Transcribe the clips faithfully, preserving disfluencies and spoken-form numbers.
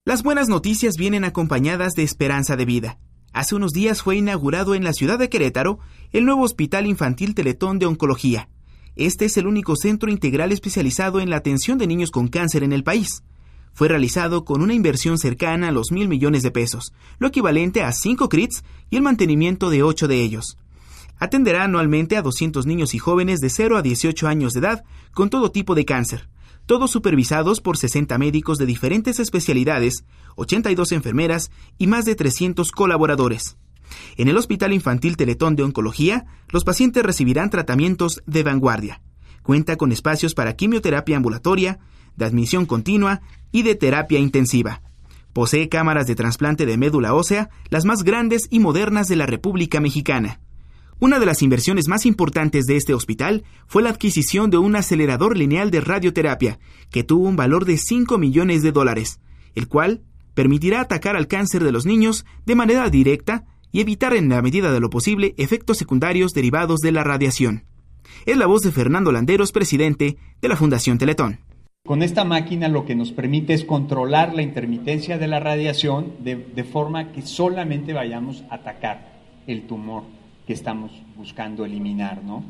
Las buenas noticias vienen acompañadas de esperanza de vida. Hace unos días fue inaugurado en la ciudad de Querétaro el nuevo Hospital Infantil Teletón de Oncología. Este es el único centro integral especializado en la atención de niños con cáncer en el país. Fue realizado con una inversión cercana a los mil millones de pesos, lo equivalente a cinco C R I Ts y el mantenimiento de ocho de ellos. Atenderá anualmente a doscientos niños y jóvenes de cero a dieciocho años de edad con todo tipo de cáncer, todos supervisados por sesenta médicos de diferentes especialidades, ochenta y dos enfermeras y más de trescientos colaboradores. En el Hospital Infantil Teletón de Oncología, los pacientes recibirán tratamientos de vanguardia. Cuenta con espacios para quimioterapia ambulatoria, de admisión continua y de terapia intensiva. Posee cámaras de trasplante de médula ósea, las más grandes y modernas de la República Mexicana. Una de las inversiones más importantes de este hospital fue la adquisición de un acelerador lineal de radioterapia, que tuvo un valor de cinco millones de dólares, el cual permitirá atacar al cáncer de los niños de manera directa y evitar en la medida de lo posible efectos secundarios derivados de la radiación. Es la voz de Fernando Landeros, presidente de la Fundación Teletón. Con esta máquina lo que nos permite es controlar la intermitencia de la radiación de, de forma que solamente vayamos a atacar el tumor que estamos buscando eliminar, ¿no?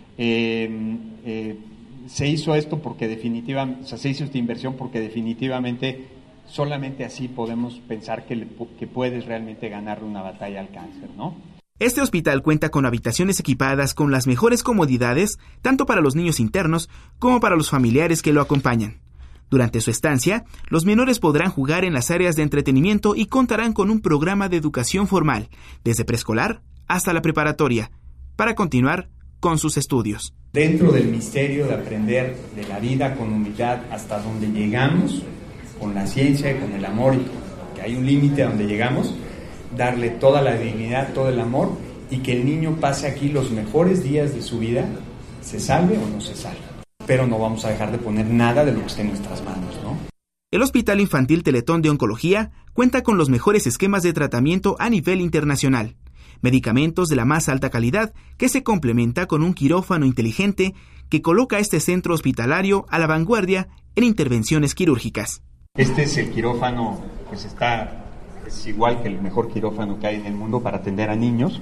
Eh, eh, se hizo esto porque definitivamente, o sea, se hizo esta inversión porque definitivamente solamente así podemos pensar que, le, que puedes realmente ganar una batalla al cáncer, ¿no? Este hospital cuenta con habitaciones equipadas con las mejores comodidades, tanto para los niños internos como para los familiares que lo acompañan. Durante su estancia, los menores podrán jugar en las áreas de entretenimiento y contarán con un programa de educación formal, desde preescolar hasta la preparatoria, para continuar con sus estudios. Dentro del misterio de aprender de la vida con humildad hasta donde llegamos, con la ciencia y con el amor, que hay un límite a donde llegamos, darle toda la dignidad, todo el amor, y que el niño pase aquí los mejores días de su vida, se salve o no se salve. Pero no vamos a dejar de poner nada de lo que esté en nuestras manos, ¿no? El Hospital Infantil Teletón de Oncología cuenta con los mejores esquemas de tratamiento a nivel internacional, medicamentos de la más alta calidad que se complementa con un quirófano inteligente que coloca a este centro hospitalario a la vanguardia en intervenciones quirúrgicas. Este es el quirófano, pues está, es igual que el mejor quirófano que hay en el mundo para atender a niños,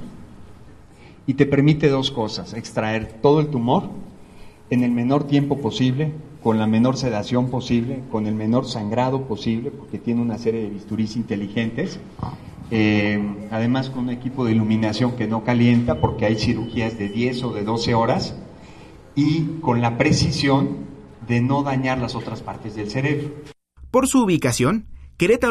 y te permite dos cosas: extraer todo el tumor en el menor tiempo posible, con la menor sedación posible, con el menor sangrado posible, porque tiene una serie de bisturís inteligentes, eh, además con un equipo de iluminación que no calienta, porque hay cirugías de diez o de doce horas, y con la precisión de no dañar las otras partes del cerebro. Por su ubicación, Querétaro